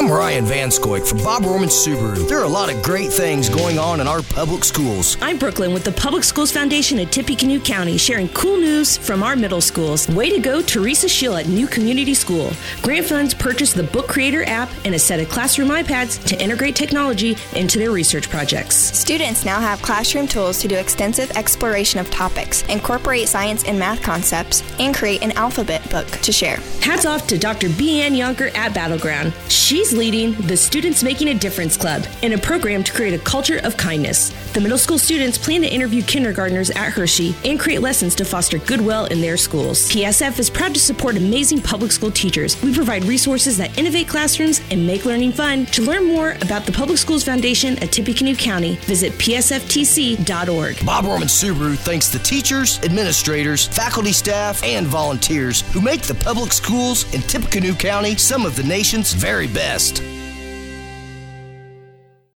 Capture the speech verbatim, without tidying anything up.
I'm Ryan Vanscoik from Bob Roman Subaru. There are a lot of great things going on in our public schools. I'm Brooklyn with the Public Schools Foundation at Tippecanoe County, sharing cool news from our middle schools. Way to go, Teresa Schill at New Community School. Grant funds purchased the Book Creator app and a set of classroom iPads to integrate technology into their research projects. Students now have classroom tools to do extensive exploration of topics, incorporate science and math concepts, and create an alphabet book to share. Hats off to Doctor B. Ann Yonker at Battleground. She's leading the Students Making a Difference Club in a program to create a culture of kindness. The middle school students plan to interview kindergartners at Hershey and create lessons to foster goodwill in their schools. P S F is proud to support amazing public school teachers. We provide resources that innovate classrooms and make learning fun. To learn more about the Public Schools Foundation at Tippecanoe County, visit p s f t c dot org. Bob Roman Subaru thanks the teachers, administrators, faculty staff, and volunteers who make the public schools in Tippecanoe County some of the nation's very best.